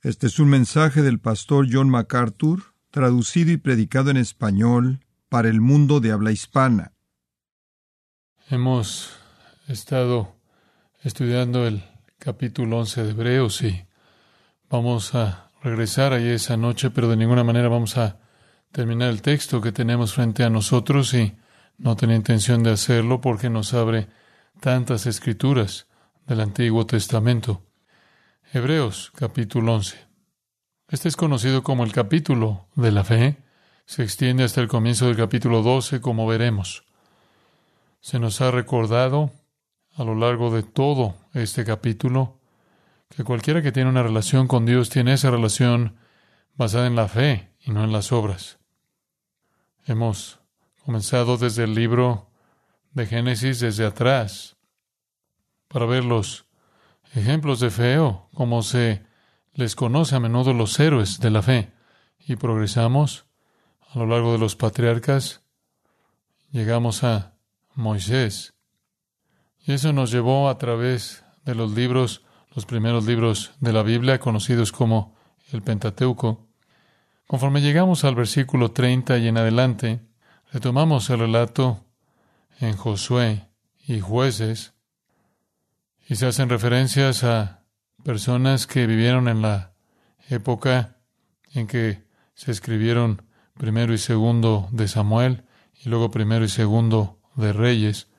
Este es un mensaje del pastor John MacArthur, traducido y predicado en español para el mundo de habla hispana. Hemos estado estudiando el capítulo 11 de Hebreos y vamos a regresar ahí esa noche, pero de ninguna manera vamos a terminar el texto que tenemos frente a nosotros y no tenía intención de hacerlo porque nos abre tantas escrituras del Antiguo Testamento. Hebreos, capítulo 11. Este es conocido como el capítulo de la fe. Se extiende hasta el comienzo del capítulo 12, como veremos. Se nos ha recordado a lo largo de todo este capítulo que cualquiera que tiene una relación con Dios tiene esa relación basada en la fe y no en las obras. Hemos comenzado desde el libro de Génesis, desde atrás, para ver los ejemplos de fe o cómo se les conoce a menudo los héroes de la fe. Y progresamos a lo largo de los patriarcas. Llegamos a Moisés. Y eso nos llevó a través de los libros, los primeros libros de la Biblia, conocidos como el Pentateuco. Conforme llegamos al versículo 30 y en adelante, retomamos el relato en Josué y Jueces, y se hacen referencias a personas que vivieron en la época en que se escribieron primero y segundo de Samuel, y luego primero y segundo de Reyes.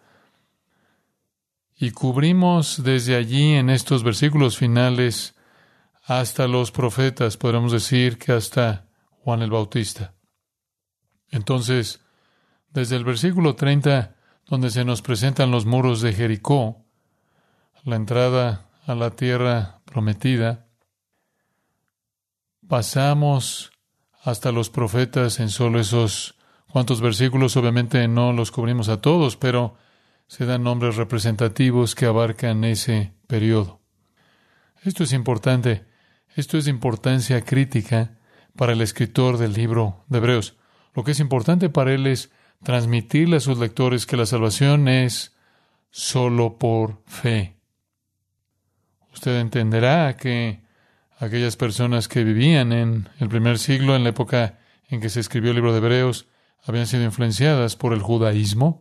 Y cubrimos desde allí en estos versículos finales hasta los profetas, podríamos decir que hasta Juan el Bautista. Entonces, desde el versículo 30, donde se nos presentan los muros de Jericó, la entrada a la tierra prometida, pasamos hasta los profetas en solo esos cuantos versículos. Obviamente no los cubrimos a todos, pero se dan nombres representativos que abarcan ese periodo. Esto es importante. Esto es de importancia crítica para el escritor del libro de Hebreos. Lo que es importante para él es transmitirle a sus lectores que la salvación es solo por fe. Usted entenderá que aquellas personas que vivían en el primer siglo, en la época en que se escribió el libro de Hebreos, habían sido influenciadas por el judaísmo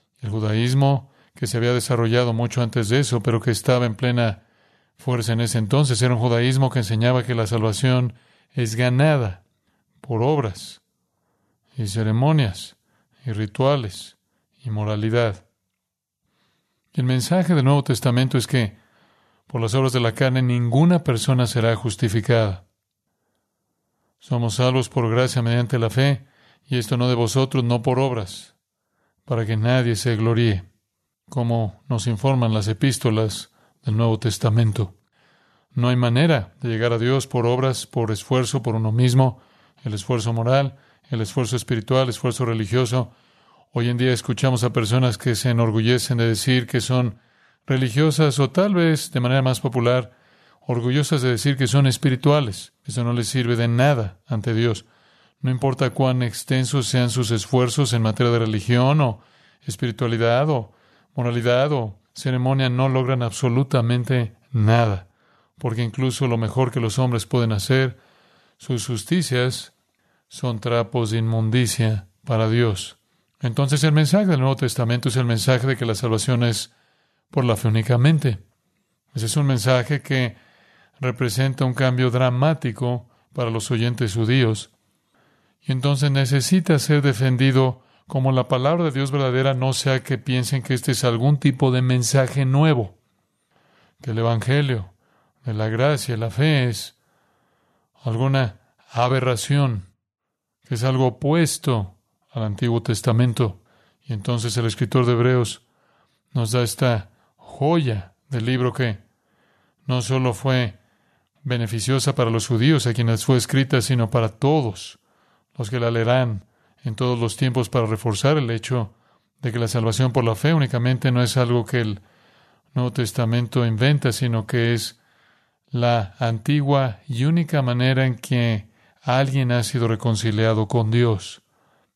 que se había desarrollado mucho antes de eso, pero que estaba en plena fuerza en ese entonces. Era un judaísmo que enseñaba que la salvación es ganada por obras y ceremonias y rituales y moralidad. Y el mensaje del Nuevo Testamento es que por las obras de la carne ninguna persona será justificada. Somos salvos por gracia mediante la fe, y esto no de vosotros, no por obras, para que nadie se gloríe, como nos informan las epístolas del Nuevo Testamento. No hay manera de llegar a Dios por obras, por esfuerzo, por uno mismo, el esfuerzo moral, el esfuerzo espiritual, el esfuerzo religioso. Hoy en día escuchamos a personas que se enorgullecen de decir que son religiosas o tal vez, de manera más popular, orgullosas de decir que son espirituales. Eso no les sirve de nada ante Dios. No importa cuán extensos sean sus esfuerzos en materia de religión o espiritualidad o moralidad o ceremonia, no logran absolutamente nada, porque incluso lo mejor que los hombres pueden hacer, sus justicias, son trapos de inmundicia para Dios. Entonces el mensaje del Nuevo Testamento es el mensaje de que la salvación es por la fe únicamente. Ese es un mensaje que representa un cambio dramático para los oyentes judíos. Y entonces necesita ser defendido como la palabra de Dios verdadera, no sea que piensen que este es algún tipo de mensaje nuevo, que el Evangelio de la gracia y la fe es alguna aberración, que es algo opuesto al Antiguo Testamento. Y entonces el escritor de Hebreos nos da esta joya del libro que no solo fue beneficiosa para los judíos a quienes fue escrita, sino para todos los que la leerán en todos los tiempos, para reforzar el hecho de que la salvación por la fe únicamente no es algo que el Nuevo Testamento inventa, sino que es la antigua y única manera en que alguien ha sido reconciliado con Dios.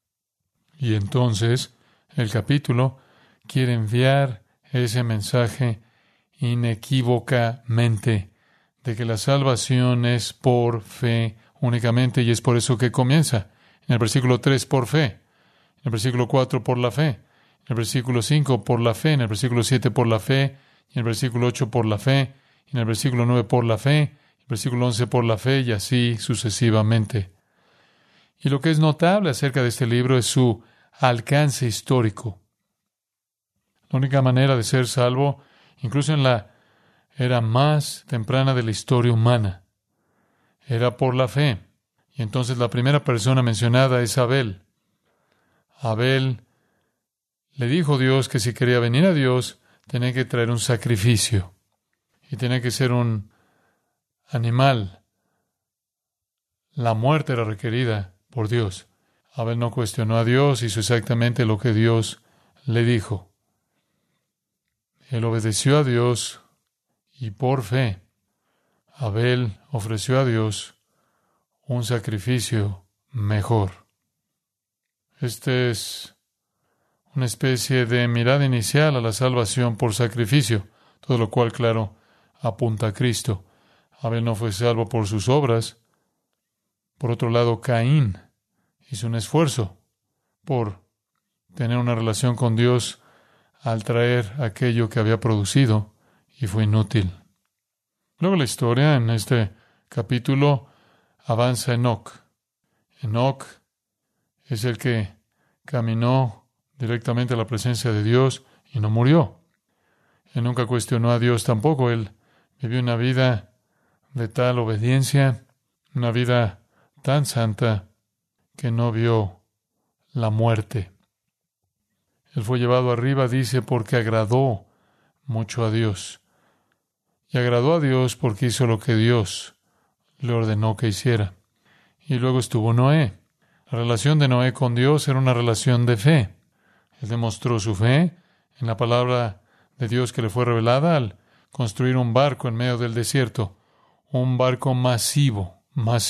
Y entonces el capítulo quiere enviar ese mensaje inequívocamente de que la salvación es por fe únicamente, y es por eso que comienza. En el versículo 3, por fe. En el versículo 4, por la fe. En el versículo 5, por la fe. En el versículo 7, por la fe. Y en el versículo 8, por la fe. Y en el versículo 9, por la fe. En el versículo 11, por la fe, y así sucesivamente. Y lo que es notable acerca de este libro es su alcance histórico. La única manera de ser salvo, incluso en la era más temprana de la historia humana, era por la fe. Y entonces la primera persona mencionada es Abel. Abel le dijo a Dios que si quería venir a Dios, tenía que traer un sacrificio. Y tenía que ser un animal. La muerte era requerida por Dios. Abel no cuestionó a Dios, hizo exactamente lo que Dios le dijo. Él obedeció a Dios y por fe, Abel ofreció a Dios un sacrificio mejor. Este es una especie de mirada inicial a la salvación por sacrificio, todo lo cual, claro, apunta a Cristo. Abel no fue salvo por sus obras. Por otro lado, Caín hizo un esfuerzo por tener una relación con Dios al traer aquello que había producido, y fue inútil. Luego la historia en este capítulo avanza Enoc. Enoc es el que caminó directamente a la presencia de Dios y no murió. Él nunca cuestionó a Dios tampoco. Él vivió una vida de tal obediencia, una vida tan santa, que no vio la muerte. Él fue llevado arriba, dice, porque agradó mucho a Dios. Y agradó a Dios porque hizo lo que Dios le ordenó que hiciera. Y luego estuvo Noé. La relación de Noé con Dios era una relación de fe. Él demostró su fe en la palabra de Dios que le fue revelada al construir un barco en medio del desierto. Un barco masivo.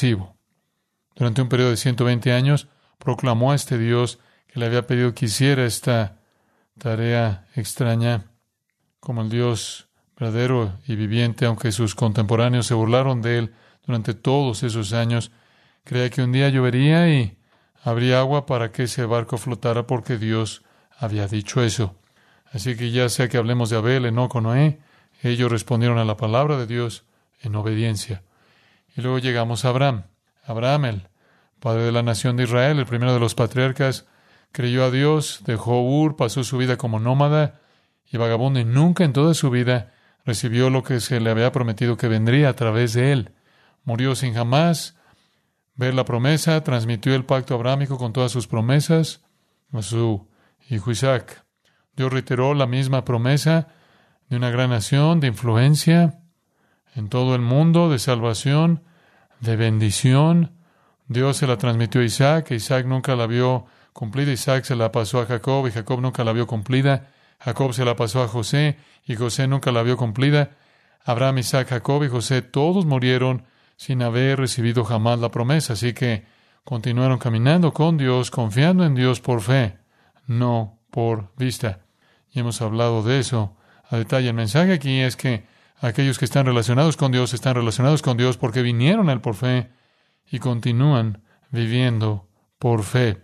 Durante un periodo de 120 años, proclamó a este Dios que le había pedido que hiciera esta tarea extraña como el Dios verdadero y viviente, aunque sus contemporáneos se burlaron de él durante todos esos años. Creía que un día llovería y habría agua para que ese barco flotara porque Dios había dicho eso. Así que ya sea que hablemos de Abel, Enoc o Noé, ellos respondieron a la palabra de Dios en obediencia. Y luego llegamos a Abraham. Abraham, el padre de la nación de Israel, el primero de los patriarcas, creyó a Dios, dejó Ur, pasó su vida como nómada y vagabundo, y nunca en toda su vida recibió lo que se le había prometido que vendría a través de él. Murió sin jamás ver la promesa, transmitió el pacto abrámico con todas sus promesas a su hijo Isaac. Dios reiteró la misma promesa de una gran nación, de influencia en todo el mundo, de salvación, de bendición. Dios se la transmitió a Isaac, Isaac nunca la vio cumplida. Isaac se la pasó a Jacob y Jacob nunca la vio cumplida. Jacob se la pasó a José y José nunca la vio cumplida. Abraham, Isaac, Jacob y José todos murieron sin haber recibido jamás la promesa. Así que continuaron caminando con Dios, confiando en Dios por fe, no por vista. Y hemos hablado de eso a detalle. El mensaje aquí es que aquellos que están relacionados con Dios porque vinieron a Él por fe y continúan viviendo por fe.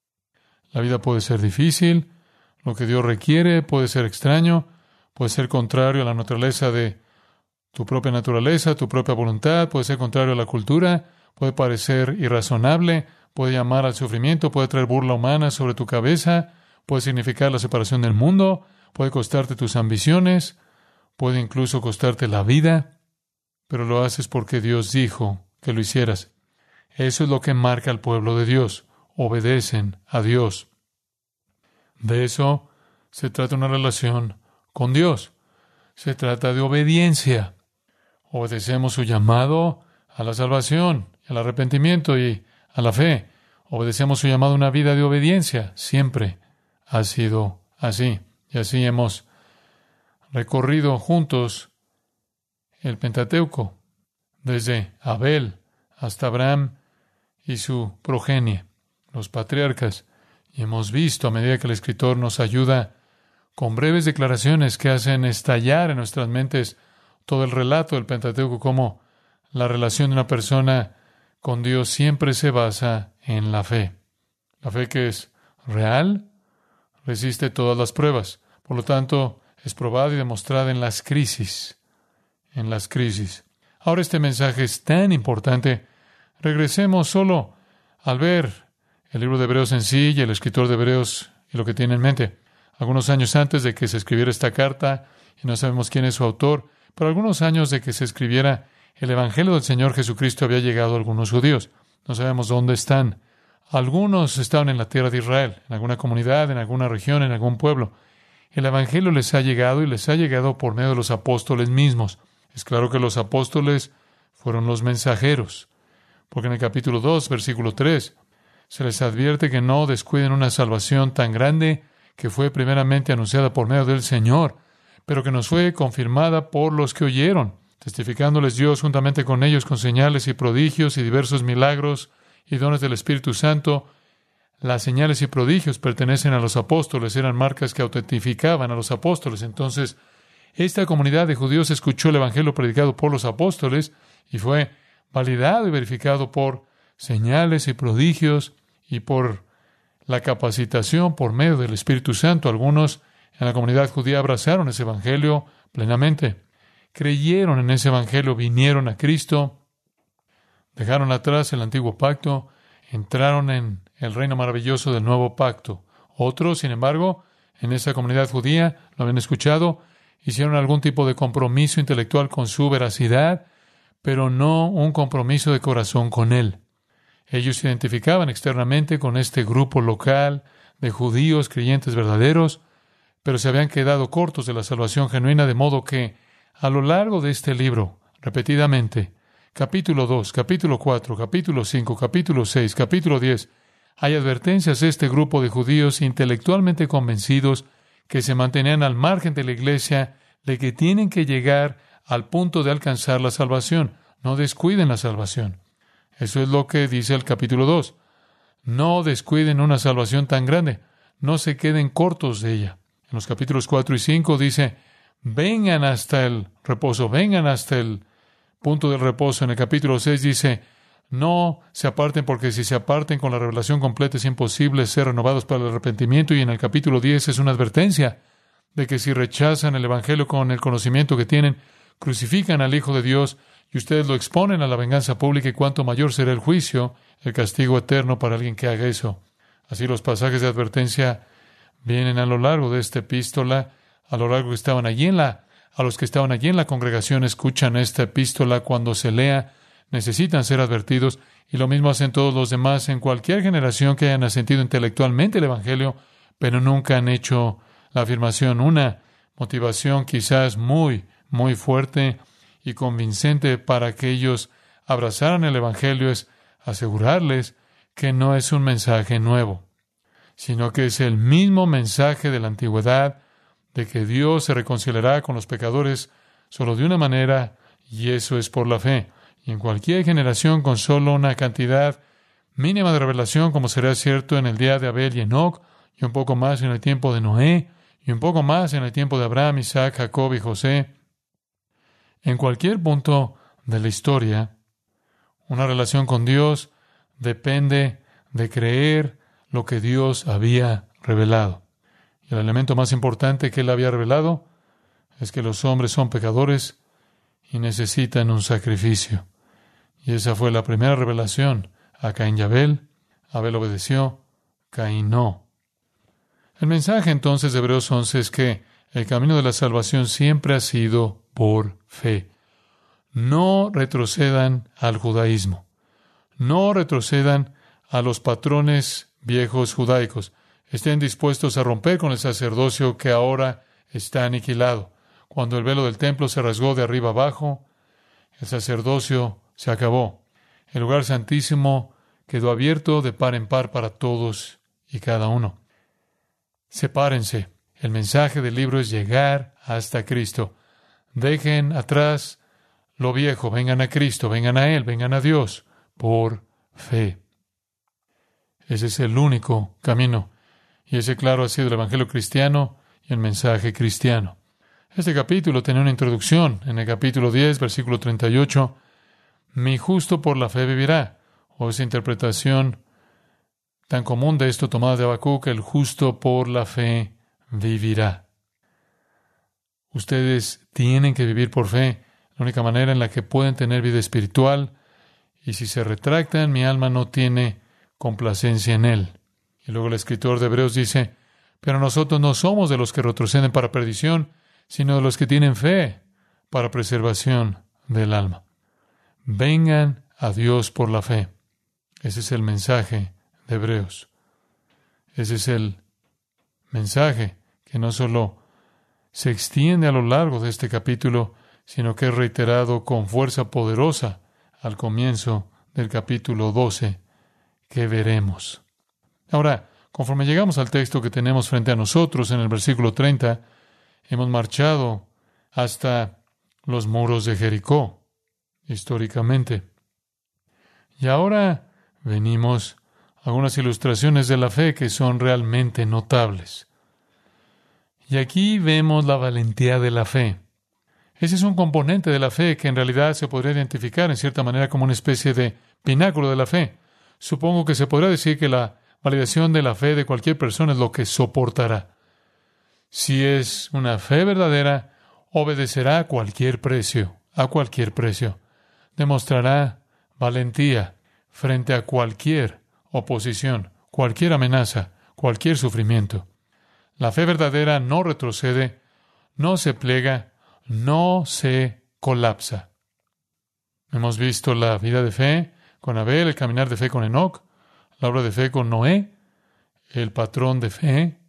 La vida puede ser difícil, lo que Dios requiere puede ser extraño, puede ser contrario a la naturaleza de tu propia naturaleza, tu propia voluntad, puede ser contrario a la cultura, puede parecer irrazonable, puede llamar al sufrimiento, puede traer burla humana sobre tu cabeza, puede significar la separación del mundo, puede costarte tus ambiciones, puede incluso costarte la vida, pero lo haces porque Dios dijo que lo hicieras. Eso es lo que marca al pueblo de Dios. Obedecen a Dios. De eso se trata una relación con Dios. Se trata de obediencia. Obedecemos su llamado a la salvación, al arrepentimiento y a la fe. Obedecemos su llamado a una vida de obediencia. Siempre ha sido así. Y así hemos recorrido juntos el Pentateuco, desde Abel hasta Abraham y su progenie, los patriarcas. Y hemos visto, a medida que el escritor nos ayuda con breves declaraciones que hacen estallar en nuestras mentes todo el relato del Pentateuco, como la relación de una persona con Dios siempre se basa en la fe. La fe que es real, resiste todas las pruebas. Por lo tanto, es probada y demostrada en las crisis. En las crisis. Ahora este mensaje es tan importante. Regresemos solo al ver el libro de Hebreos en sí y el escritor de Hebreos y lo que tiene en mente. Algunos años antes de que se escribiera esta carta, y no sabemos quién es su autor, pero algunos años de que se escribiera, el Evangelio del Señor Jesucristo había llegado a algunos judíos. No sabemos dónde están. Algunos estaban en la tierra de Israel, en alguna comunidad, en alguna región, en algún pueblo. El Evangelio les ha llegado y les ha llegado por medio de los apóstoles mismos. Es claro que los apóstoles fueron los mensajeros, porque en el capítulo 2, versículo 3, se les advierte que no descuiden una salvación tan grande que fue primeramente anunciada por medio del Señor, pero que nos fue confirmada por los que oyeron, testificándoles Dios juntamente con ellos con señales y prodigios y diversos milagros y dones del Espíritu Santo. Las señales y prodigios pertenecen a los apóstoles, eran marcas que autentificaban a los apóstoles. Entonces, esta comunidad de judíos escuchó el Evangelio predicado por los apóstoles y fue validado y verificado por señales y prodigios y por la capacitación por medio del Espíritu Santo. Algunos en la comunidad judía abrazaron ese Evangelio plenamente, creyeron en ese Evangelio, vinieron a Cristo, dejaron atrás el antiguo pacto, entraron en el reino maravilloso del nuevo pacto. Otros, sin embargo, en esa comunidad judía, lo habían escuchado, hicieron algún tipo de compromiso intelectual con su veracidad, pero no un compromiso de corazón con Él. Ellos se identificaban externamente con este grupo local de judíos creyentes verdaderos, pero se habían quedado cortos de la salvación genuina, de modo que a lo largo de este libro, repetidamente, capítulo 2, capítulo 4, capítulo 5, capítulo 6, capítulo 10, hay advertencias a este grupo de judíos intelectualmente convencidos que se mantenían al margen de la iglesia de que tienen que llegar al punto de alcanzar la salvación. No descuiden la salvación. Eso es lo que dice el capítulo 2. No descuiden una salvación tan grande. No se queden cortos de ella. En los capítulos 4 y 5 dice, vengan hasta el reposo, vengan hasta el punto del reposo. En el capítulo 6 dice, no se aparten, porque si se aparten con la revelación completa es imposible ser renovados para el arrepentimiento. Y en el capítulo 10 es una advertencia de que si rechazan el Evangelio con el conocimiento que tienen, crucifican al Hijo de Dios y ustedes lo exponen a la venganza pública, y cuánto mayor será el juicio, el castigo eterno para alguien que haga eso. Así los pasajes de advertencia vienen a lo largo de esta epístola, a lo largo que estaban allí a los que estaban allí en la congregación escuchan esta epístola cuando se lea, necesitan ser advertidos, y lo mismo hacen todos los demás en cualquier generación que hayan asentido intelectualmente el Evangelio, pero nunca han hecho la afirmación. Una motivación quizás muy, muy fuerte y convincente para que ellos abrazaran el Evangelio es asegurarles que no es un mensaje nuevo, sino que es el mismo mensaje de la antigüedad, de que Dios se reconciliará con los pecadores solo de una manera, y eso es por la fe. Y en cualquier generación con solo una cantidad mínima de revelación, como será cierto en el día de Abel y Enoc, y un poco más en el tiempo de Noé, y un poco más en el tiempo de Abraham, Isaac, Jacob y José. En cualquier punto de la historia, una relación con Dios depende de creer lo que Dios había revelado. Y el elemento más importante que Él había revelado es que los hombres son pecadores y necesitan un sacrificio. Y esa fue la primera revelación a Caín y Abel. Abel obedeció, Caín no. El mensaje entonces de Hebreos 11 es que el camino de la salvación siempre ha sido por fe. No retrocedan al judaísmo. No retrocedan a los patrones viejos judaicos. Estén dispuestos a romper con el sacerdocio que ahora está aniquilado. Cuando el velo del templo se rasgó de arriba abajo, el sacerdocio se acabó. El lugar santísimo quedó abierto de par en par para todos y cada uno. Sepárense. El mensaje del libro es llegar hasta Cristo. Dejen atrás lo viejo, vengan a Cristo, vengan a Él, vengan a Dios, por fe. Ese es el único camino. Y ese, claro, ha sido el Evangelio cristiano y el mensaje cristiano. Este capítulo tenía una introducción. En el capítulo 10, versículo 38, mi justo por la fe vivirá. O esa interpretación tan común de esto tomada de Habacuc, el justo por la fe vivirá. Ustedes tienen que vivir por fe, la única manera en la que pueden tener vida espiritual, y si se retractan, mi alma no tiene complacencia en él. Y luego el escritor de Hebreos dice, pero nosotros no somos de los que retroceden para perdición, sino de los que tienen fe para preservación del alma. Vengan a Dios por la fe. Ese es el mensaje de Hebreos. Ese es el mensaje que no solo se extiende a lo largo de este capítulo, sino que es reiterado con fuerza poderosa al comienzo del capítulo 12, que veremos. Ahora, conforme llegamos al texto que tenemos frente a nosotros en el versículo 30, hemos marchado hasta los muros de Jericó, históricamente. Y ahora venimos a algunas ilustraciones de la fe que son realmente notables. Y aquí vemos la valentía de la fe. Ese es un componente de la fe que en realidad se podría identificar en cierta manera como una especie de pináculo de la fe. Supongo que se podría decir que la validación de la fe de cualquier persona es lo que soportará. Si es una fe verdadera, obedecerá a cualquier precio, Demostrará valentía frente a cualquier oposición, cualquier amenaza, cualquier sufrimiento. La fe verdadera no retrocede, no se pliega, no se colapsa. Hemos visto la vida de fe con Abel, el caminar de fe con Enoc, la obra de fe con Noé, el patrón de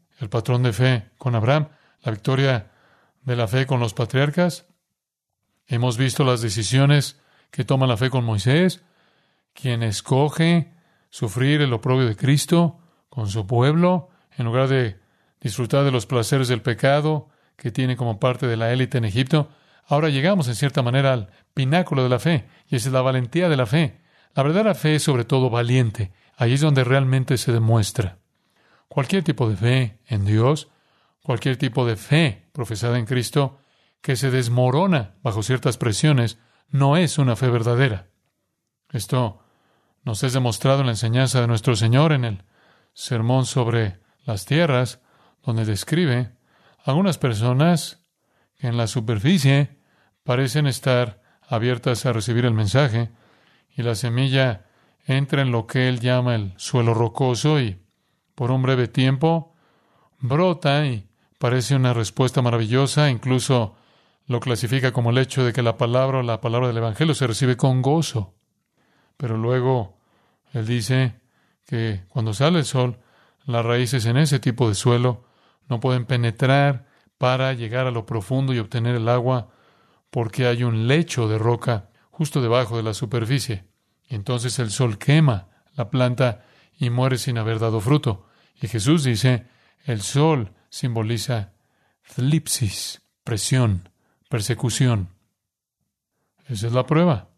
fe con Abraham, la victoria de la fe con los patriarcas. Hemos visto las decisiones que toma la fe con Moisés, quien escoge sufrir el oprobio de Cristo con su pueblo, en lugar de disfrutar de los placeres del pecado que tiene como parte de la élite en Egipto. Ahora llegamos en cierta manera al pináculo de la fe, y esa es la valentía de la fe. La verdadera fe es sobre todo valiente. Ahí es donde realmente se demuestra. Cualquier tipo de fe en Dios, cualquier tipo de fe profesada en Cristo, que se desmorona bajo ciertas presiones, no es una fe verdadera. Esto nos es demostrado en la enseñanza de nuestro Señor en el Sermón sobre las Tierras, donde describe algunas personas que en la superficie parecen estar abiertas a recibir el mensaje, y la semilla entra en lo que él llama el suelo rocoso y por un breve tiempo brota y parece una respuesta maravillosa. Incluso lo clasifica como el hecho de que la palabra del Evangelio se recibe con gozo. Pero luego él dice que cuando sale el sol, las raíces en ese tipo de suelo no pueden penetrar para llegar a lo profundo y obtener el agua, porque hay un lecho de roca justo debajo de la superficie. Y entonces el sol quema la planta y muere sin haber dado fruto. Y Jesús dice, el sol simboliza thlipsis, presión, persecución. Esa es la prueba.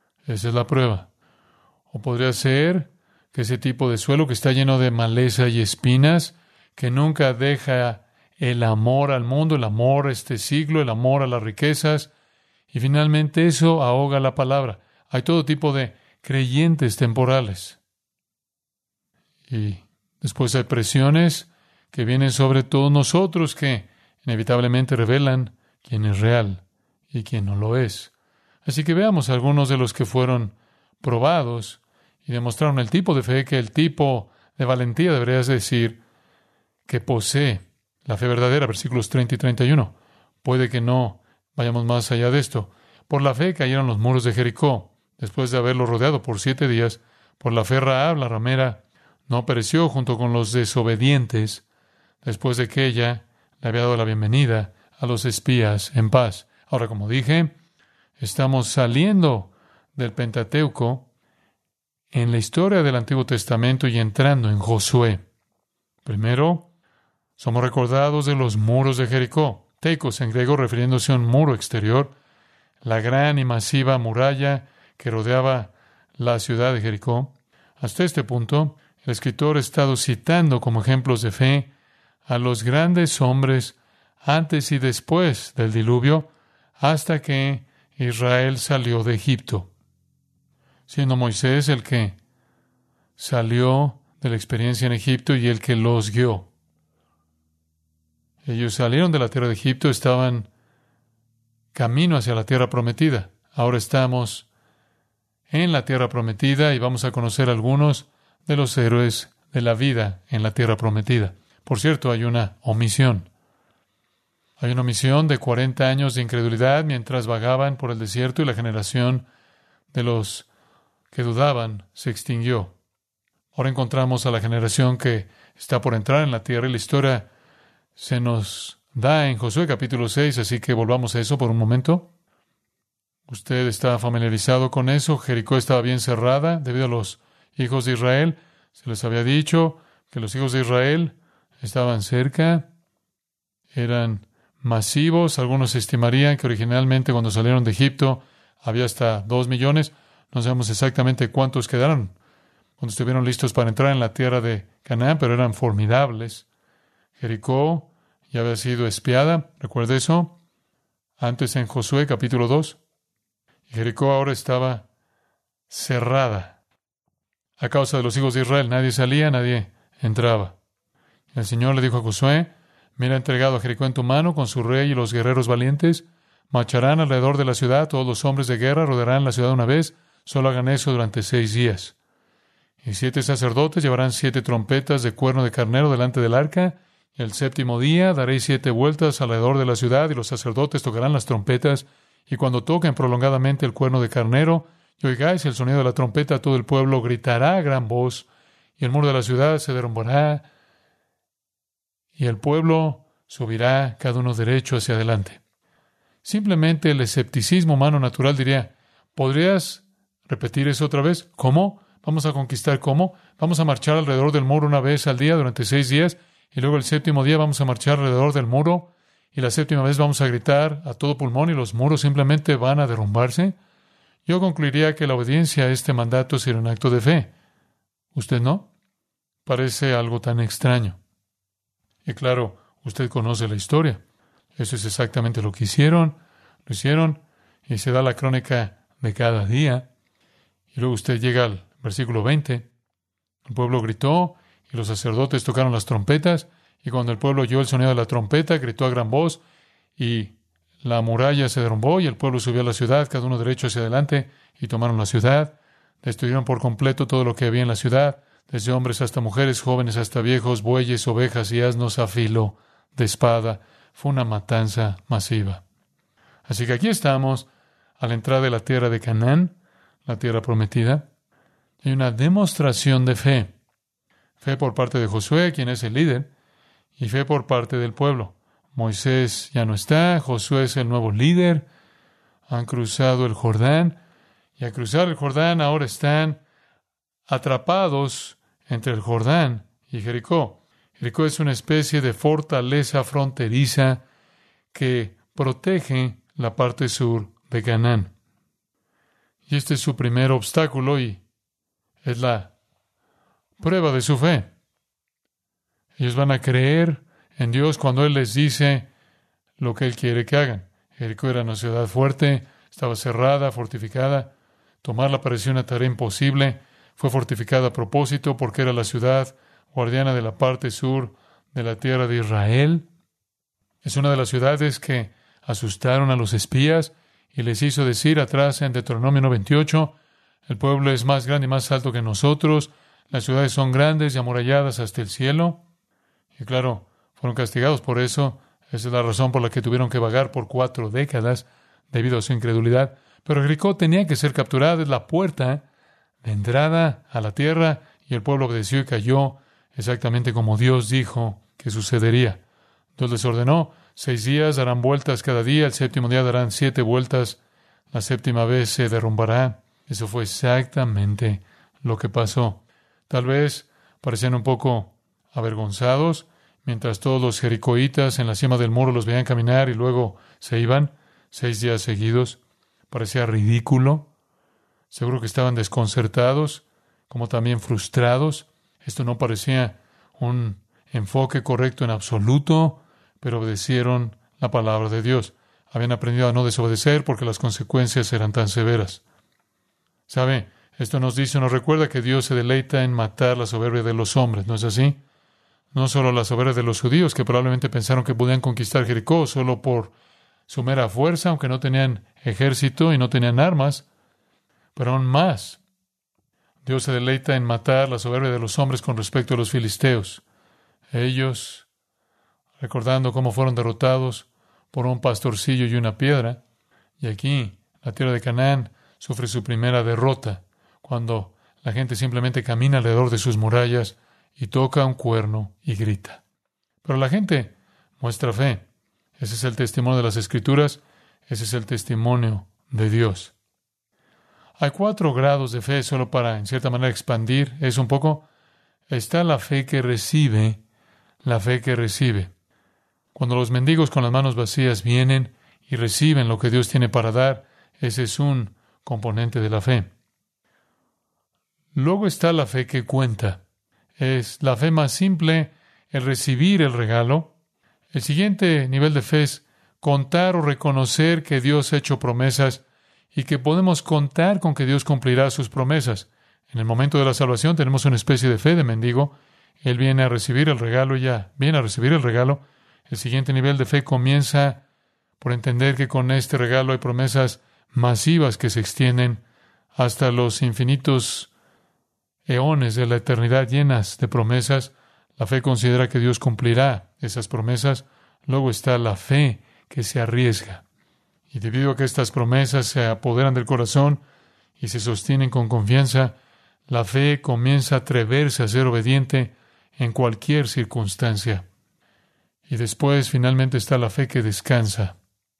O podría ser que ese tipo de suelo que está lleno de maleza y espinas, que nunca deja el amor al mundo, el amor a este siglo, el amor a las riquezas, y finalmente eso ahoga la palabra. Hay todo tipo de creyentes temporales. Y después hay presiones que vienen sobre todos nosotros que inevitablemente revelan quién es real y quién no lo es. Así que veamos algunos de los que fueron probados y demostraron el tipo de fe, el tipo de valentía, deberías decir, que posee la fe verdadera, versículos 30 y 31. Puede que no vayamos más allá de esto. Por la fe cayeron los muros de Jericó, después de haberlo rodeado por 7 días. Por la fe Rahab, la ramera, no pereció junto con los desobedientes, después de que ella le había dado la bienvenida a los espías en paz. Ahora, como dije, estamos saliendo del Pentateuco en la historia del Antiguo Testamento y entrando en Josué. Primero, somos recordados de los muros de Jericó. Teikos en griego, refiriéndose a un muro exterior, la gran y masiva muralla que rodeaba la ciudad de Jericó. Hasta este punto, el escritor ha estado citando como ejemplos de fe a los grandes hombres antes y después del diluvio, hasta que Israel salió de Egipto, siendo Moisés el que salió de la experiencia en Egipto y el que los guió. Ellos salieron de la tierra de Egipto, estaban camino hacia la tierra prometida. Ahora estamos en la tierra prometida y vamos a conocer algunos de los héroes de la vida en la tierra prometida. Por cierto, hay una omisión. Hay una omisión de 40 años de incredulidad mientras vagaban por el desierto y la generación de los que dudaban se extinguió. Ahora encontramos a la generación que está por entrar en la tierra y la historia se nos da en Josué capítulo 6, así que volvamos a eso por un momento. Usted está familiarizado con eso. Jericó estaba bien cerrada debido a los hijos de Israel. Se les había dicho que los hijos de Israel estaban cerca, eran masivos. Algunos estimarían que originalmente cuando salieron de Egipto había hasta 2 millones. No sabemos exactamente cuántos quedaron cuando estuvieron listos para entrar en la tierra de Canaán, pero eran formidables. Jericó ya había sido espiada, ¿recuerda eso? Antes en Josué capítulo 2. Y Jericó ahora estaba cerrada. A causa de los hijos de Israel, nadie salía, nadie entraba. El Señor le dijo a Josué: mira, he entregado a Jericó en tu mano con su rey y los guerreros valientes. Marcharán alrededor de la ciudad, todos los hombres de guerra rodearán la ciudad una vez. Solo hagan eso durante 6 días. Y 7 sacerdotes llevarán 7 trompetas de cuerno de carnero delante del arca. Y el 7º día daréis 7 vueltas alrededor de la ciudad, y los sacerdotes tocarán las trompetas. Y cuando toquen prolongadamente el cuerno de carnero, y oigáis el sonido de la trompeta, todo el pueblo gritará a gran voz, y el muro de la ciudad se derrumbará, y el pueblo subirá cada uno derecho hacia adelante. Simplemente el escepticismo humano natural diría: ¿podrías repetir eso otra vez? ¿Cómo? ¿Vamos a conquistar cómo? ¿Vamos a marchar alrededor del muro una vez al día durante 6 días? Y luego el 7º día vamos a marchar alrededor del muro, y la 7ª vez vamos a gritar a todo pulmón y los muros simplemente van a derrumbarse. Yo concluiría que la obediencia a este mandato sería un acto de fe. ¿Usted no? Parece algo tan extraño. Y claro, usted conoce la historia. Eso es exactamente lo que hicieron. Lo hicieron y se da la crónica de cada día. Y luego usted llega al versículo 20. El pueblo gritó y los sacerdotes tocaron las trompetas. Y cuando el pueblo oyó el sonido de la trompeta, gritó a gran voz, y la muralla se derrumbó, y el pueblo subió a la ciudad, cada uno derecho hacia adelante, y tomaron la ciudad. Destruyeron por completo todo lo que había en la ciudad, desde hombres hasta mujeres, jóvenes hasta viejos, bueyes, ovejas y asnos a filo de espada. Fue una matanza masiva. Así que aquí estamos, a la entrada de la tierra de Canaán, la tierra prometida. Hay una demostración de fe. Fe por parte de Josué, quien es el líder, y fe por parte del pueblo. Moisés ya no está, Josué es el nuevo líder. Han cruzado el Jordán, y al cruzar el Jordán ahora están atrapados entre el Jordán y Jericó. Jericó es una especie de fortaleza fronteriza que protege la parte sur de Canaán. Y este es su primer obstáculo y es la prueba de su fe. Ellos van a creer en Dios cuando Él les dice lo que Él quiere que hagan. Jericó era una ciudad fuerte, estaba cerrada, fortificada. Tomarla parecía una tarea imposible. Fue fortificada a propósito porque era la ciudad guardiana de la parte sur de la tierra de Israel. Es una de las ciudades que asustaron a los espías y les hizo decir atrás en Deuteronomio 28, el pueblo es más grande y más alto que nosotros, las ciudades son grandes y amuralladas hasta el cielo. Y claro, fueron castigados por eso. Esa es la razón por la que tuvieron que vagar por 4 décadas debido a su incredulidad. Pero Jericó tenía que ser capturada, es la puerta de entrada a la tierra, y el pueblo obedeció y cayó exactamente como Dios dijo que sucedería. Dios les ordenó: 6 días darán vueltas cada día, el 7º día darán 7 vueltas, la 7ª vez se derrumbará. Eso fue exactamente lo que pasó. Tal vez parecían un poco avergonzados, mientras todos los jericoítas en la cima del muro los veían caminar y luego se iban 6 días seguidos. Parecía ridículo. Seguro que estaban desconcertados, como también frustrados. Esto no parecía un enfoque correcto en absoluto. pero obedecieron la palabra de Dios. Habían aprendido a no desobedecer porque las consecuencias eran tan severas. ¿Sabe? Esto nos recuerda que Dios se deleita en matar la soberbia de los hombres, ¿no es así? No solo la soberbia de los judíos, que probablemente pensaron que podían conquistar Jericó solo por su mera fuerza, aunque no tenían ejército y no tenían armas, pero aún más. Dios se deleita en matar la soberbia de los hombres con respecto a los filisteos. Ellos, recordando cómo fueron derrotados por un pastorcillo y una piedra, y aquí, la tierra de Canaán sufre su primera derrota, cuando la gente simplemente camina alrededor de sus murallas y toca un cuerno y grita. Pero la gente muestra fe. Ese es el testimonio de las Escrituras, ese es el testimonio de Dios. Hay 4 grados de fe, solo para, en cierta manera, expandir eso un poco. Está la fe que recibe, la fe que recibe. Cuando los mendigos con las manos vacías vienen y reciben lo que Dios tiene para dar, ese es un componente de la fe. Luego está la fe que cuenta. Es la fe más simple, el recibir el regalo. El siguiente nivel de fe es contar o reconocer que Dios ha hecho promesas y que podemos contar con que Dios cumplirá sus promesas. En el momento de la salvación tenemos una especie de fe de mendigo. Él viene a recibir el regalo y ya viene a recibir el regalo. El siguiente nivel de fe comienza por entender que con este regalo hay promesas masivas que se extienden hasta los infinitos eones de la eternidad llenas de promesas. La fe considera que Dios cumplirá esas promesas. Luego está la fe que se arriesga. Y debido a que estas promesas se apoderan del corazón y se sostienen con confianza, la fe comienza a atreverse a ser obediente en cualquier circunstancia. Y después, finalmente, está la fe que descansa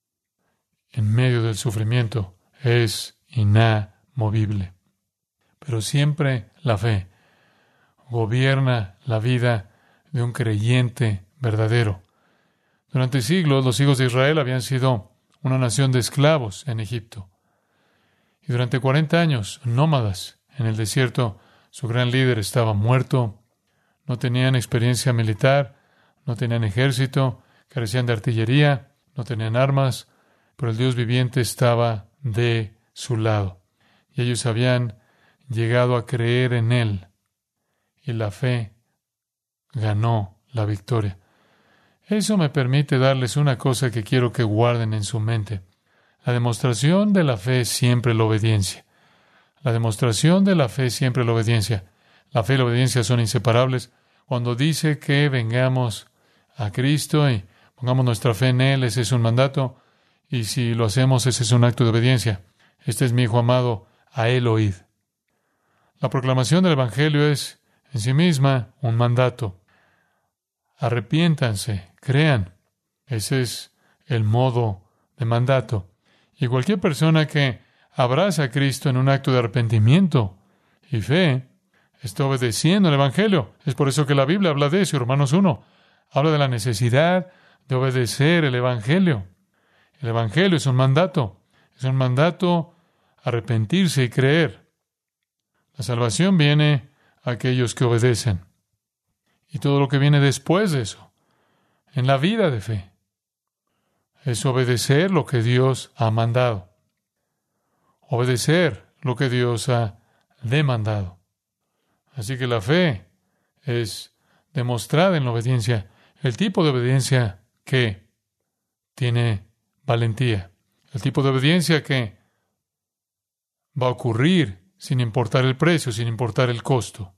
en medio del sufrimiento. Es inamovible. Pero siempre la fe gobierna la vida de un creyente verdadero. Durante siglos, los hijos de Israel habían sido una nación de esclavos en Egipto. Y durante 40 años, nómadas en el desierto, su gran líder estaba muerto, no tenían experiencia militar, no tenían ejército, carecían de artillería, no tenían armas, pero el Dios viviente estaba de su lado. Y ellos habían llegado a creer en Él. Y la fe ganó la victoria. Eso me permite darles una cosa que quiero que guarden en su mente. La demostración de la fe es siempre la obediencia. La demostración de la fe es siempre la obediencia. La fe y la obediencia son inseparables. Cuando dice que vengamos a Cristo y pongamos nuestra fe en Él, ese es un mandato. Y si lo hacemos, ese es un acto de obediencia. Este es mi Hijo amado, a Él oíd. La proclamación del Evangelio es en sí misma un mandato. Arrepiéntanse, crean. Ese es el modo de mandato. Y cualquier persona que abraza a Cristo en un acto de arrepentimiento y fe, está obedeciendo el Evangelio. Es por eso que la Biblia habla de eso. Romanos 1 habla de la necesidad de obedecer el Evangelio. El Evangelio es un mandato. Es un mandato arrepentirse y creer. La salvación viene a aquellos que obedecen. Y todo lo que viene después de eso, en la vida de fe, es obedecer lo que Dios ha mandado. Obedecer lo que Dios ha demandado. Así que la fe es demostrada en la obediencia, el tipo de obediencia que tiene valentía, el tipo de obediencia que va a ocurrir sin importar el precio, sin importar el costo.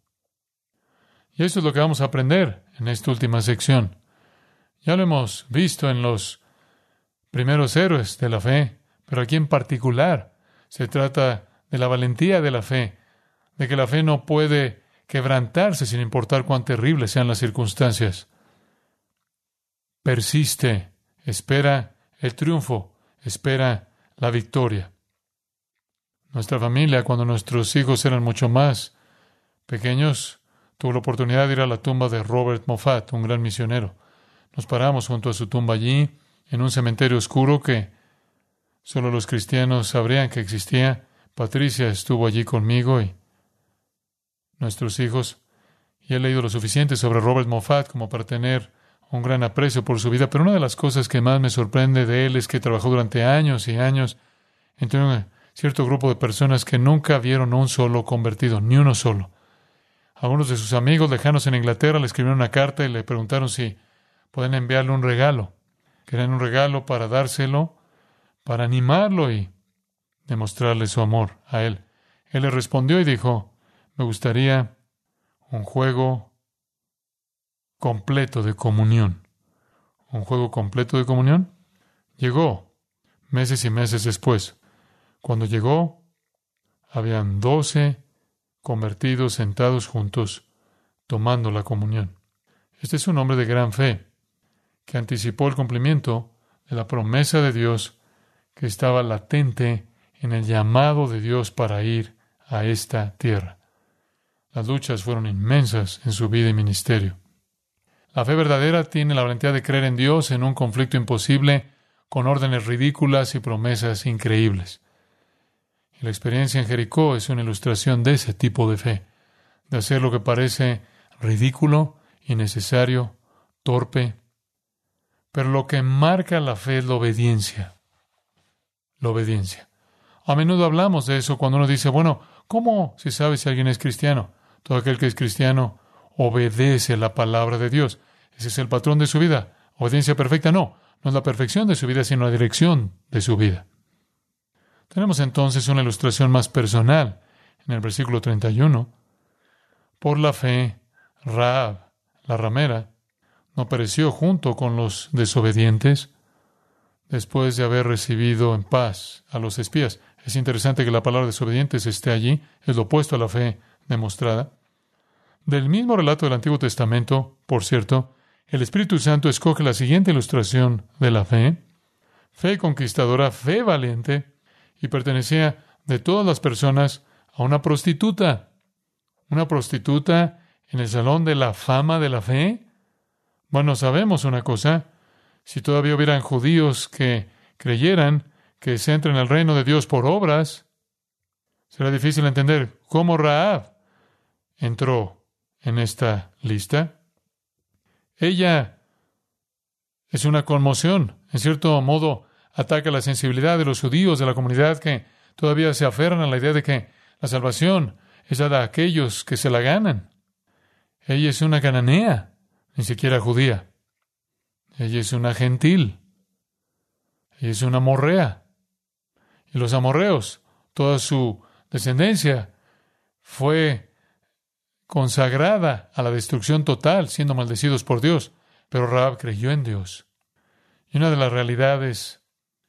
Y eso es lo que vamos a aprender en esta última sección. Ya lo hemos visto en los primeros héroes de la fe, pero aquí en particular se trata de la valentía de la fe, de que la fe no puede quebrantarse sin importar cuán terribles sean las circunstancias. Persiste, espera el triunfo, espera la victoria. Nuestra familia, cuando nuestros hijos eran mucho más pequeños, tuvo la oportunidad de ir a la tumba de Robert Moffat, un gran misionero. Nos paramos junto a su tumba allí, en un cementerio oscuro que solo los cristianos sabrían que existía. Patricia estuvo allí conmigo y nuestros hijos, y he leído lo suficiente sobre Robert Moffat como para tener un gran aprecio por su vida, pero una de las cosas que más me sorprende de él es que trabajó durante años y años entre un cierto grupo de personas que nunca vieron a un solo convertido, ni uno solo. Algunos de sus amigos lejanos en Inglaterra le escribieron una carta y le preguntaron si pueden enviarle un regalo. Querían un regalo para dárselo, para animarlo y demostrarle su amor a él. Él les respondió y dijo, me gustaría un juego completo de comunión. ¿Un juego completo de comunión? Llegó meses y meses después. Cuando llegó, habían 12 convertidos sentados juntos, tomando la comunión. Este es un hombre de gran fe, que anticipó el cumplimiento de la promesa de Dios que estaba latente en el llamado de Dios para ir a esta tierra. Las luchas fueron inmensas en su vida y ministerio. La fe verdadera tiene la valentía de creer en Dios en un conflicto imposible, con órdenes ridículas y promesas increíbles. Y la experiencia en Jericó es una ilustración de ese tipo de fe, de hacer lo que parece ridículo, innecesario, torpe. Pero lo que marca la fe es la obediencia. La obediencia. A menudo hablamos de eso cuando uno dice, bueno, ¿cómo se sabe si alguien es cristiano? Todo aquel que es cristiano obedece la palabra de Dios. Ese es el patrón de su vida. Obediencia perfecta no es la perfección de su vida, sino la dirección de su vida. Tenemos entonces una ilustración más personal en el versículo 31. Por la fe, Rahab, la ramera, no pereció junto con los desobedientes después de haber recibido en paz a los espías. Es interesante que la palabra desobedientes esté allí, es lo opuesto a la fe demostrada. Del mismo relato del Antiguo Testamento, por cierto, el Espíritu Santo escoge la siguiente ilustración de la fe. Fe conquistadora, fe valiente, y pertenecía de todas las personas a una prostituta. ¿Una prostituta en el salón de la fama de la fe? Bueno, sabemos una cosa. Si todavía hubieran judíos que creyeran que se entra en el reino de Dios por obras, será difícil entender cómo Rahab entró en esta lista. Ella es una conmoción. En cierto modo, ataca la sensibilidad de los judíos de la comunidad que todavía se aferran a la idea de que la salvación es dada a aquellos que se la ganan. Ella es una cananea, ni siquiera judía. Ella es una gentil. Ella es una amorrea. Y los amorreos, toda su descendencia fue consagrada a la destrucción total, siendo maldecidos por Dios. Pero Rahab creyó en Dios. Y una de las realidades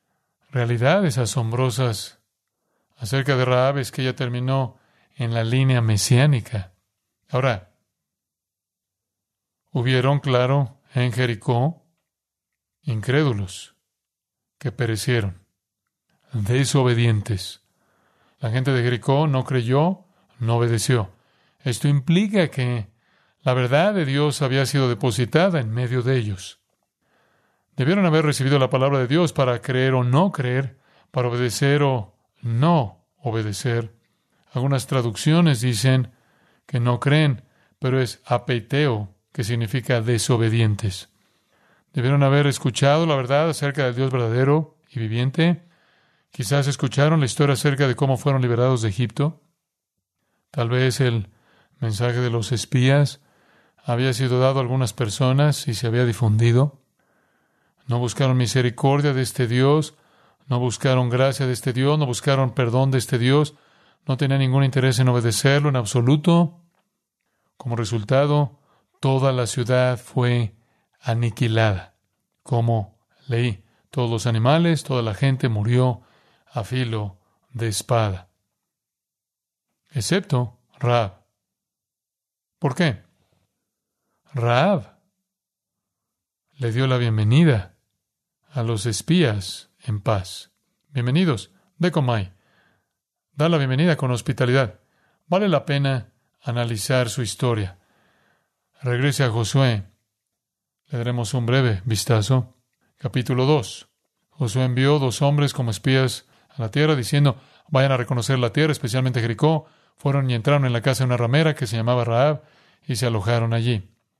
asombrosas acerca de Rahab es que ella terminó en la línea mesiánica. Ahora, hubieron, claro, en Jericó, incrédulos que perecieron, desobedientes. La gente de Jericó no creyó, no obedeció. Esto implica que la verdad de Dios había sido depositada en medio de ellos. Debieron haber recibido la palabra de Dios para creer o no creer, para obedecer o no obedecer. Algunas traducciones dicen que no creen, pero es apeiteo, que significa desobedientes. Debieron haber escuchado la verdad acerca del Dios verdadero y viviente. Quizás escucharon la historia acerca de cómo fueron liberados de Egipto. Tal vez el mensaje de los espías había sido dado a algunas personas y se había difundido. No buscaron misericordia de este Dios, no buscaron gracia de este Dios, no buscaron perdón de este Dios, no tenían ningún interés en obedecerlo en absoluto. Como resultado, toda la ciudad fue aniquilada. Como leí, todos los animales, toda la gente murió a filo de espada. Excepto Rahab. ¿Por qué? Rahab le dio la bienvenida a los espías en paz. Bienvenidos, Decomai. Da la bienvenida con hospitalidad. Vale la pena analizar su historia. Regrese a Josué. Le daremos un breve vistazo. Capítulo 2. Josué envió 2 hombres como espías a la tierra, diciendo, vayan a reconocer la tierra, especialmente Jericó. Fueron y entraron en la casa de una ramera que se llamaba Rahab, y se alojaron allí.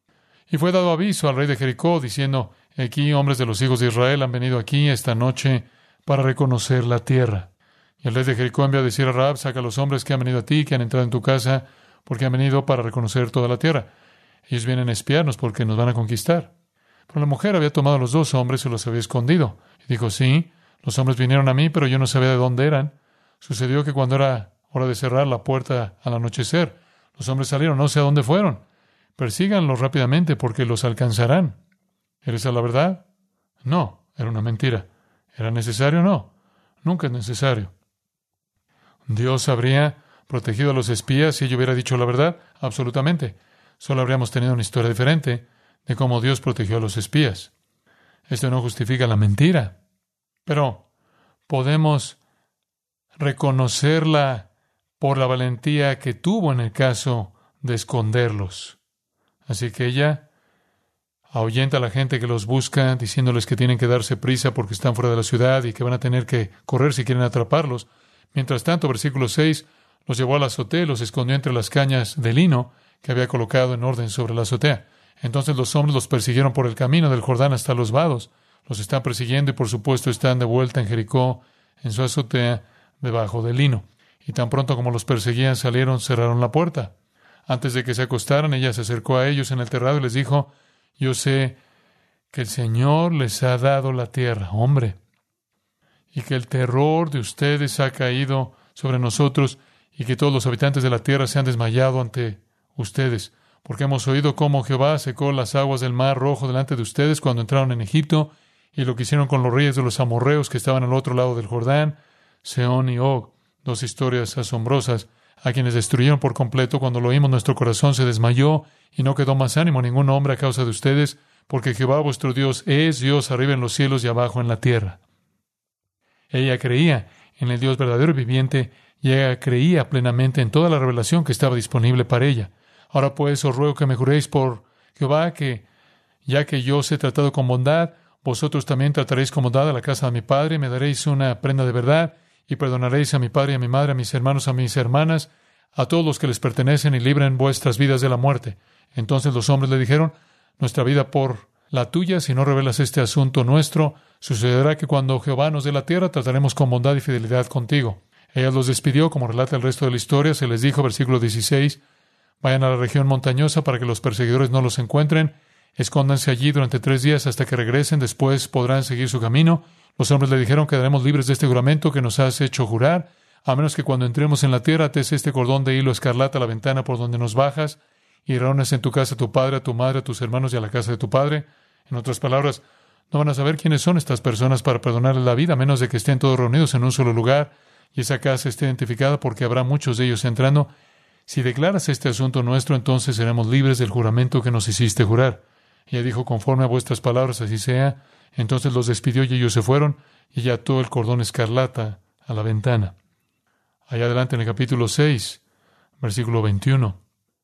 Y fue dado aviso al rey de Jericó, diciendo: aquí hombres de los hijos de Israel han venido aquí esta noche para reconocer la tierra. Y el rey de Jericó envió a decir a Rahab: saca a los hombres que han venido a ti, que han entrado en tu casa, porque han venido para reconocer toda la tierra. Ellos vienen a espiarnos porque nos van a conquistar. Pero la mujer había tomado a los 2 hombres y los había escondido. Y dijo: sí, los hombres vinieron a mí, pero yo no sabía de dónde eran. Sucedió que cuando era hora de cerrar la puerta al anochecer, los hombres salieron, no sé a dónde fueron. Persíganlos rápidamente porque los alcanzarán. ¿Era esa la verdad? No, era una mentira. ¿Era necesario? No, nunca es necesario. ¿Dios habría protegido a los espías si ella hubiera dicho la verdad? Absolutamente. Solo habríamos tenido una historia diferente de cómo Dios protegió a los espías. Esto no justifica la mentira, pero podemos reconocerla por la valentía que tuvo en el caso de esconderlos. Así que ella ahuyenta a la gente que los busca, diciéndoles que tienen que darse prisa porque están fuera de la ciudad y que van a tener que correr si quieren atraparlos. Mientras tanto, versículo 6, los llevó a la azotea y los escondió entre las cañas de lino que había colocado en orden sobre la azotea. Entonces los hombres los persiguieron por el camino del Jordán hasta los vados. Los están persiguiendo y por supuesto están de vuelta en Jericó, en su azotea, debajo del lino. Y tan pronto como los perseguían, salieron, cerraron la puerta. Antes de que se acostaran, ella se acercó a ellos en el terrado y les dijo: yo sé que el Señor les ha dado la tierra, hombre, y que el terror de ustedes ha caído sobre nosotros y que todos los habitantes de la tierra se han desmayado ante ustedes, porque hemos oído cómo Jehová secó las aguas del mar Rojo delante de ustedes cuando entraron en Egipto, y lo que hicieron con los reyes de los amorreos que estaban al otro lado del Jordán, Sehón y Og, 2 historias asombrosas, a quienes destruyeron por completo. Cuando lo oímos, nuestro corazón se desmayó y no quedó más ánimo a ningún hombre a causa de ustedes, porque Jehová vuestro Dios es Dios arriba en los cielos y abajo en la tierra. Ella creía en el Dios verdadero y viviente, y ella creía plenamente en toda la revelación que estaba disponible para ella. Ahora pues os ruego que me juréis por Jehová que, ya que yo os he tratado con bondad, vosotros también trataréis con bondad a la casa de mi padre, me daréis una prenda de verdad, y perdonaréis a mi padre y a mi madre, a mis hermanos, a mis hermanas, a todos los que les pertenecen, y libren vuestras vidas de la muerte. Entonces los hombres le dijeron: nuestra vida por la tuya, si no revelas este asunto nuestro, sucederá que cuando Jehová nos dé la tierra, trataremos con bondad y fidelidad contigo. Ella los despidió, como relata el resto de la historia. Se les dijo, versículo 16, vayan a la región montañosa para que los perseguidores no los encuentren. Escóndanse allí durante 3 días hasta que regresen. Después podrán seguir su camino. Los hombres le dijeron: quedaremos libres de este juramento que nos has hecho jurar, a menos que cuando entremos en la tierra ates este cordón de hilo escarlata a la ventana por donde nos bajas, y reúnes en tu casa a tu padre, a tu madre, a tus hermanos y a la casa de tu padre. En otras palabras, no van a saber quiénes son estas personas para perdonarles la vida, a menos de que estén todos reunidos en un solo lugar, y esa casa esté identificada, porque habrá muchos de ellos entrando. Si declaras este asunto nuestro, entonces seremos libres del juramento que nos hiciste jurar. Ella dijo: conforme a vuestras palabras, así sea. Entonces los despidió y ellos se fueron, y ella ató el cordón escarlata a la ventana. Allá adelante en el capítulo 6, versículo 21.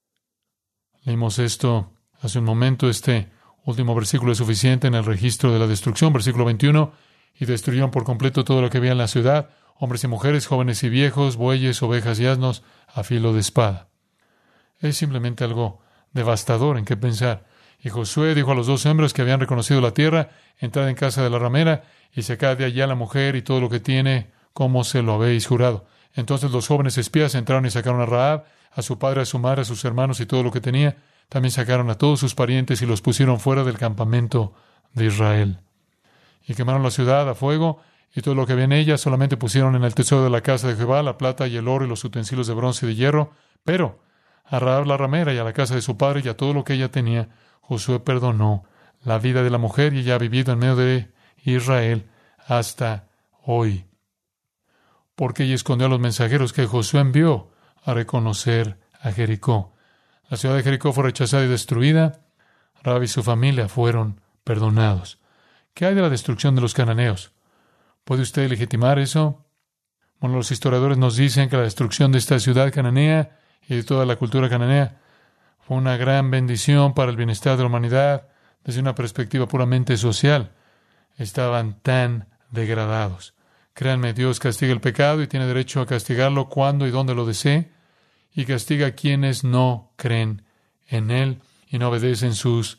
Leímos esto hace un momento. Este último versículo es suficiente en el registro de la destrucción. Versículo 21. Y destruyeron por completo todo lo que había en la ciudad, hombres y mujeres, jóvenes y viejos, bueyes, ovejas y asnos, a filo de espada. Es simplemente algo devastador en qué pensar. Y Josué dijo a los 2 hombres que habían reconocido la tierra: entrad en casa de la ramera y sacad de allá la mujer y todo lo que tiene, como se lo habéis jurado. Entonces los jóvenes espías entraron y sacaron a Rahab, a su padre, a su madre, a sus hermanos y todo lo que tenía. También sacaron a todos sus parientes y los pusieron fuera del campamento de Israel. Y quemaron la ciudad a fuego y todo lo que había en ella. Solamente pusieron en el tesoro de la casa de Jehová la plata y el oro y los utensilios de bronce y de hierro. Pero a Rahab la ramera y a la casa de su padre y a todo lo que ella tenía, Josué perdonó la vida de la mujer, y ella ha vivido en medio de Israel hasta hoy. Porque ella escondió a los mensajeros que Josué envió a reconocer a Jericó. La ciudad de Jericó fue rechazada y destruida. Rahab y su familia fueron perdonados. ¿Qué hay de la destrucción de los cananeos? ¿Puede usted legitimar eso? Bueno, los historiadores nos dicen que la destrucción de esta ciudad cananea y de toda la cultura cananea fue una gran bendición para el bienestar de la humanidad desde una perspectiva puramente social. Estaban tan degradados. Créanme, Dios castiga el pecado y tiene derecho a castigarlo cuando y donde lo desee, y castiga a quienes no creen en Él y no obedecen sus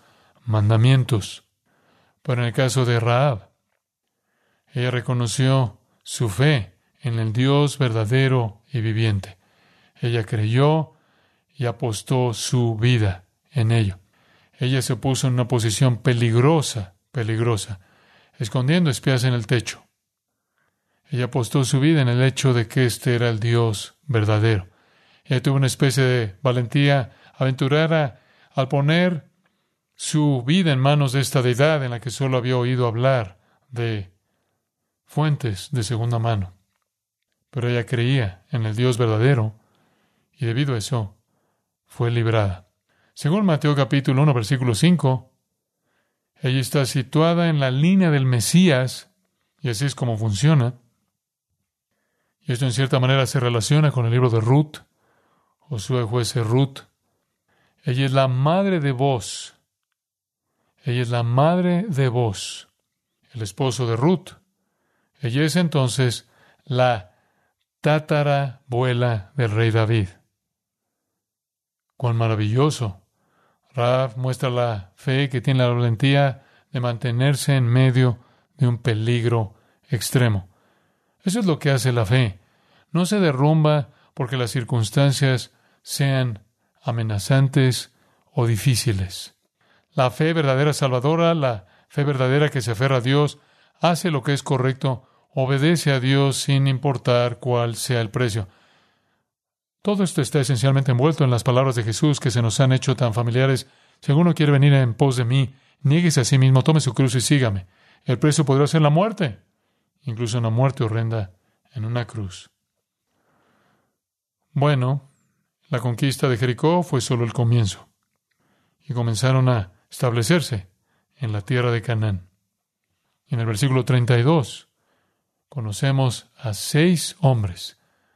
mandamientos. Pero en el caso de Rahab, ella reconoció su fe en el Dios verdadero y viviente. Ella creyó y apostó su vida en ello. Ella se puso en una posición peligrosa, escondiendo espías en el techo. Ella apostó su vida en el hecho de que este era el Dios verdadero. Ella tuvo una especie de valentía aventurera al poner su vida en manos de esta deidad en la que solo había oído hablar de fuentes de segunda mano. Pero ella creía en el Dios verdadero y debido a eso fue librada. Según Mateo capítulo 1, versículo 5, ella está situada en la línea del Mesías y así es como funciona. Y esto en cierta manera se relaciona con el libro de Ruth, Josué, Jueces, Ruth. Ella es la madre de Boaz. Ella es la madre de Boaz, el esposo de Ruth. Ella es entonces la tatarabuela del rey David. ¡Cuán maravilloso! Rahab muestra la fe que tiene la valentía de mantenerse en medio de un peligro extremo. Eso es lo que hace la fe. No se derrumba porque las circunstancias sean amenazantes o difíciles. La fe verdadera salvadora, la fe verdadera que se aferra a Dios, hace lo que es correcto, obedece a Dios sin importar cuál sea el precio. Todo esto está esencialmente envuelto en las palabras de Jesús que se nos han hecho tan familiares. Si alguno quiere venir en pos de mí, niéguese a sí mismo, tome su cruz y sígame. El precio podrá ser la muerte, incluso una muerte horrenda en una cruz. Bueno, la conquista de Jericó fue solo el comienzo. Y comenzaron a establecerse en la tierra de Canaán. Y en el versículo 32 conocemos a 6 hombres.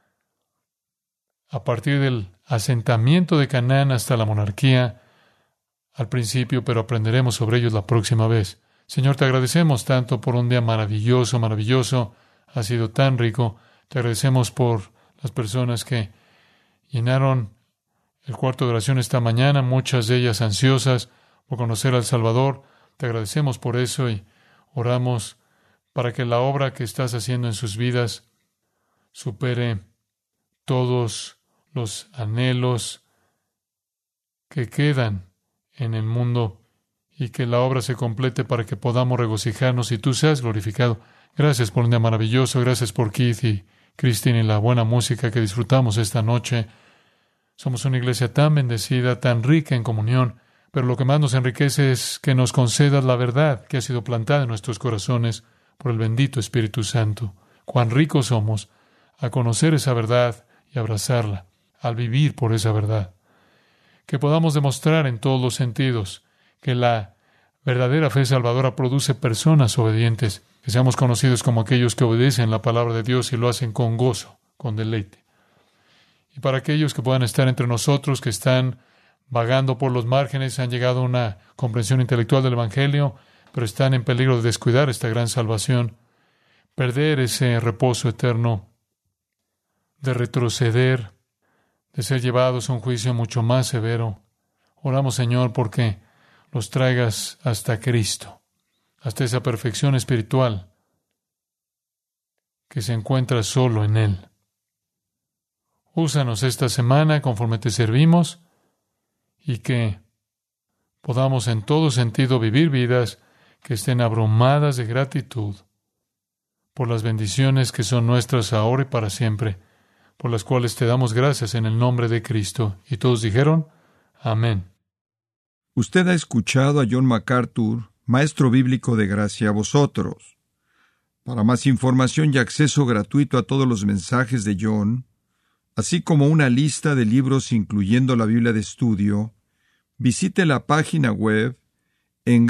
A partir del asentamiento de Canaán hasta la monarquía, al principio, pero aprenderemos sobre ellos la próxima vez. Señor, te agradecemos tanto por un día maravilloso, maravilloso. Ha sido tan rico. Te agradecemos por las personas que llenaron el cuarto de oración esta mañana, muchas de ellas ansiosas por conocer al Salvador. Te agradecemos por eso y oramos para que la obra que estás haciendo en sus vidas supere todos los anhelos que quedan en el mundo y que la obra se complete para que podamos regocijarnos y tú seas glorificado. Gracias por un día maravilloso. Gracias por Keith y Christine y la buena música que disfrutamos esta noche. Somos una iglesia tan bendecida, tan rica en comunión, pero lo que más nos enriquece es que nos concedas la verdad que ha sido plantada en nuestros corazones por el bendito Espíritu Santo. Cuán ricos somos a conocer esa verdad y abrazarla, al vivir por esa verdad. Que podamos demostrar en todos los sentidos que la verdadera fe salvadora produce personas obedientes, que seamos conocidos como aquellos que obedecen la palabra de Dios y lo hacen con gozo, con deleite. Y para aquellos que puedan estar entre nosotros, que están vagando por los márgenes, han llegado a una comprensión intelectual del Evangelio, pero están en peligro de descuidar esta gran salvación, perder ese reposo eterno, de retroceder, de ser llevados a un juicio mucho más severo. Oramos, Señor, porque los traigas hasta Cristo, hasta esa perfección espiritual que se encuentra solo en Él. Úsanos esta semana conforme te servimos y que podamos en todo sentido vivir vidas que estén abrumadas de gratitud por las bendiciones que son nuestras ahora y para siempre, por las cuales te damos gracias en el nombre de Cristo. Y todos dijeron, amén. Usted ha escuchado a John MacArthur, maestro bíblico de Gracia a Vosotros. Para más información y acceso gratuito a todos los mensajes de John, así como una lista de libros incluyendo la Biblia de estudio, visite la página web en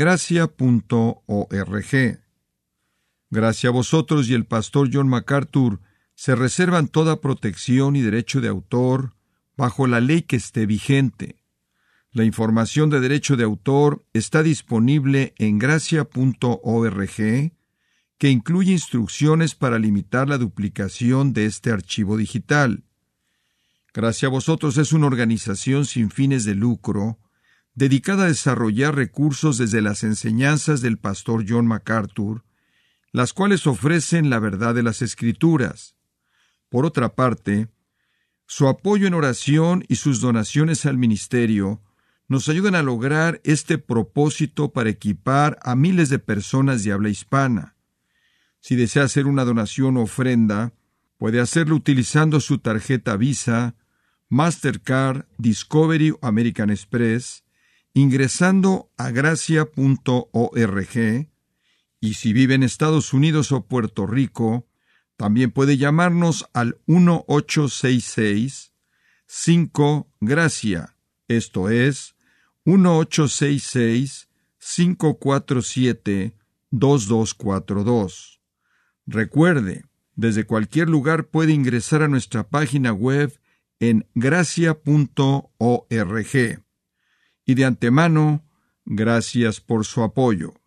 gracia.org. Gracia a Vosotros y el pastor John MacArthur se reservan toda protección y derecho de autor bajo la ley que esté vigente. La información de derecho de autor está disponible en gracia.org, que incluye instrucciones para limitar la duplicación de este archivo digital. Gracia a Vosotros es una organización sin fines de lucro dedicada a desarrollar recursos desde las enseñanzas del pastor John MacArthur, las cuales ofrecen la verdad de las Escrituras. Por otra parte, su apoyo en oración y sus donaciones al ministerio nos ayudan a lograr este propósito para equipar a miles de personas de habla hispana. Si desea hacer una donación o ofrenda, puede hacerlo utilizando su tarjeta Visa, Mastercard, Discovery o American Express, ingresando a gracia.org, y si vive en Estados Unidos o Puerto Rico, también puede llamarnos al 1-866-5-GRACIA, esto es, 1-866-547-2242. Recuerde, desde cualquier lugar puede ingresar a nuestra página web en gracia.org. Y de antemano, gracias por su apoyo.